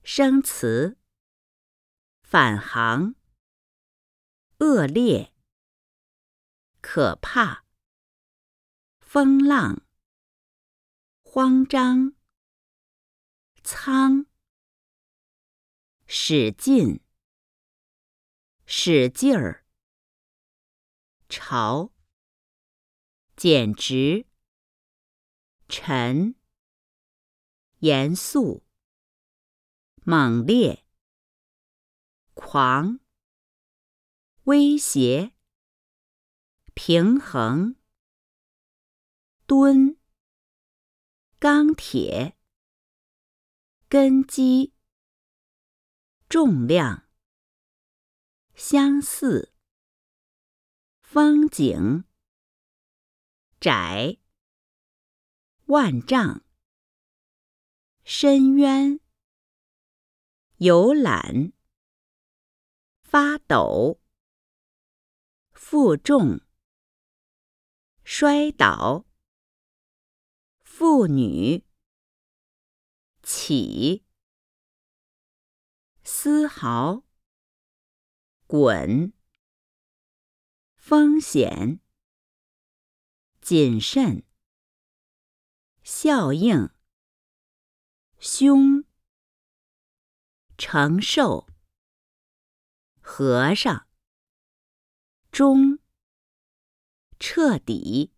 生词：返航、恶劣、可怕、风浪、慌张、苍、使劲、使劲儿、潮、简直、沉、严肃、猛烈、狂、威胁、平衡、敦、钢铁、根基、重量、相似、风景、窄、万丈、深渊、游览、发抖、负重、摔倒、妇女、起、丝毫、滚、风险、谨慎、效应、凶、承受、和尚、中、彻底、